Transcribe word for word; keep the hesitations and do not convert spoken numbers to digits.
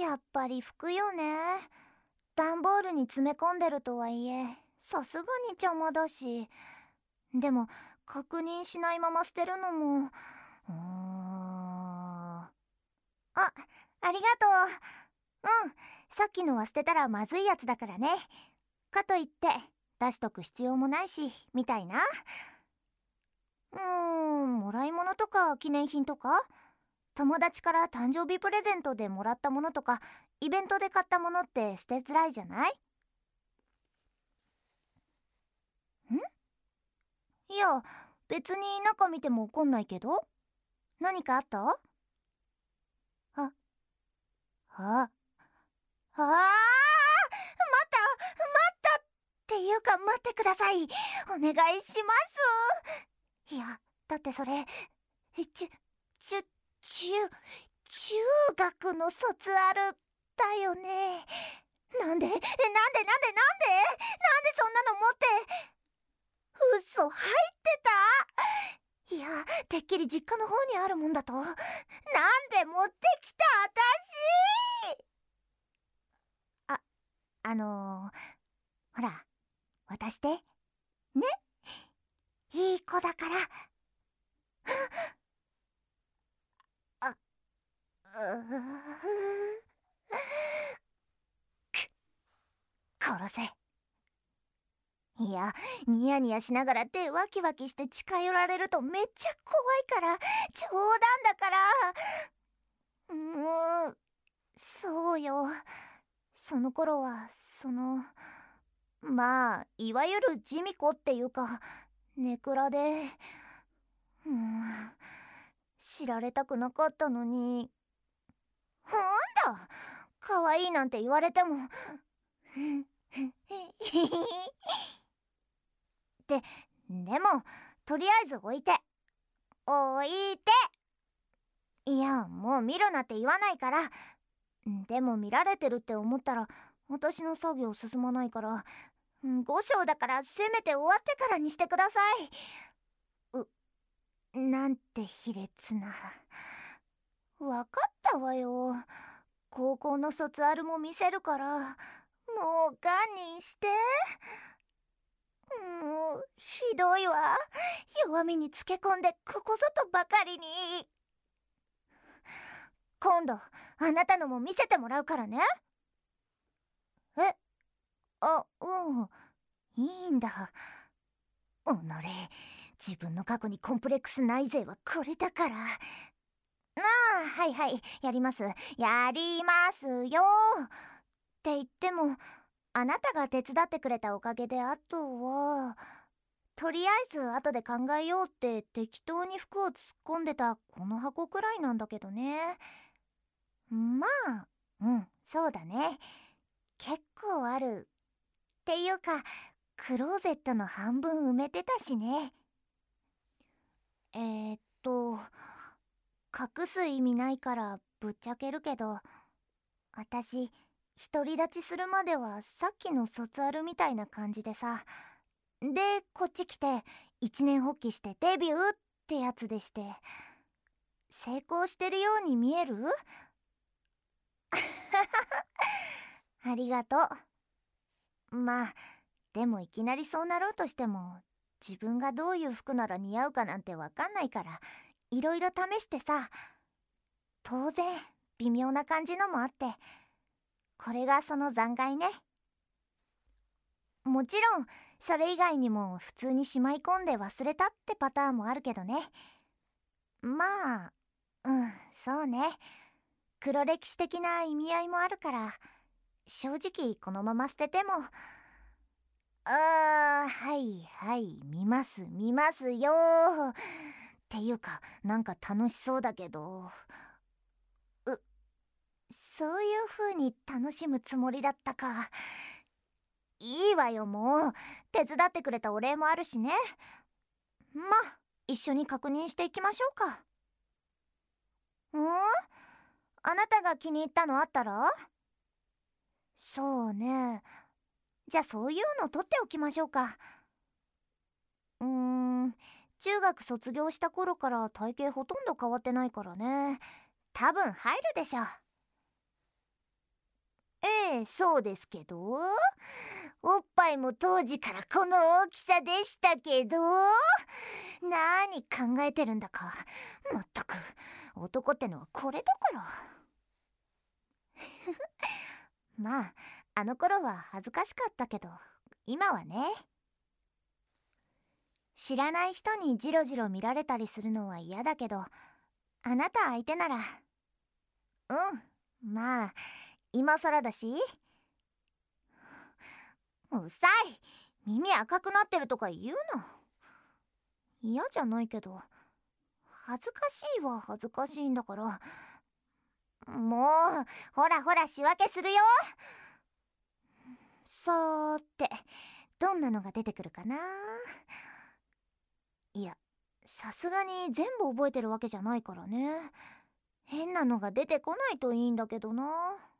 やっぱり服よね。段ボールに詰め込んでるとはいえ、さすがに邪魔だし。でも確認しないまま捨てるのも。うーん。あ、ありがとう。うん、さっきのは捨てたらまずいやつだからね。かといって出しとく必要もないし、みたいな。うーん、もらい物とか記念品とか、友達から誕生日プレゼントでもらったものとか、イベントで買ったものって捨てづらいじゃない？ん？いや、別に中見ても怒んないけど。何かあった？あ、あ、ああー、待った待ったっていうか待ってください。お願いします。いや、だってそれ、えちゅ、ちゅ、中、中学の卒アルだよね。なんで、え、なんでなんでなんでなんでそんなの持って、嘘入ってた？いや、てっきり実家の方にあるもんだと。なんで持ってきた私？あ、あのー、ほら、渡して。ね？いい子だから。あ、うー、殺せ。いや、ニヤニヤしながら手ワキワキして近寄られるとめっちゃ怖いから、冗談だから。うーん、そうよ。その頃は、その、まあ、いわゆるジミコっていうか、ネクラで、うん、知られたくなかったのに。なんだ、可愛いなんて言われても。で、でも、とりあえず置いて。置いて。いや、もう見るなって言わないから。でも見られてるって思ったら、私の作業進まないから、ご章だからせめて終わってからにしてください。う、なんて卑劣な。わかったわよ。高校の卒アルも見せるから、もう堪忍して。もうひどいわ。弱みにつけ込んでここぞとばかりに。今度あなたのも見せてもらうからね。え、あ、うん、いいんだ。おのれ、自分の過去にコンプレックスないぜはこれだから。ああ、はいはい、やります。やりますよ。って言っても、あなたが手伝ってくれたおかげで、あとは、とりあえず後で考えようって適当に服を突っ込んでたこの箱くらいなんだけどね。まあ、うん、そうだね。結構ある。っていうか、クローゼットの半分埋めてたしね。えーっと、隠す意味ないからぶっちゃけるけど、私、独り立ちするまではさっきの卒アルみたいな感じでさ。で、こっち来て一年発起してデビューってやつでして。成功してるように見える？ありがとう。まあ、でもいきなりそうなろうとしても、自分がどういう服なら似合うかなんてわかんないから、いろいろ試してさ。当然、微妙な感じのもあって、これがその残骸ね。もちろん、それ以外にも普通にしまい込んで忘れたってパターンもあるけどね。まあ、うん、そうね。黒歴史的な意味合いもあるから、正直このまま捨てても、あー、はいはい見ます見ますよーっていうか、なんか楽しそうだけど、う、そういう風に楽しむつもりだったか。いいわよ、もう手伝ってくれたお礼もあるしね。まあ、一緒に確認していきましょうか。ん？あなたが気に入ったのあったら？そうね。じゃあそういうの取っておきましょうか。うーん、中学卒業した頃から体型ほとんど変わってないからね。多分入るでしょ。 ええ、そうですけど、おっぱいも当時からこの大きさでしたけど、何考えてるんだか。まったく、男ってのはこれだから。まあ、あの頃は恥ずかしかったけど、今はね。知らない人にジロジロ見られたりするのは嫌だけど、あなた相手なら、うん、まあ、今更だし。うさい、耳赤くなってるとか言うの。嫌じゃないけど、恥ずかしいは恥ずかしいんだから。もう、ほらほら仕分けするよ。さーて、どんなのが出てくるかな。いや、さすがに全部覚えてるわけじゃないからね。変なのが出てこないといいんだけどな。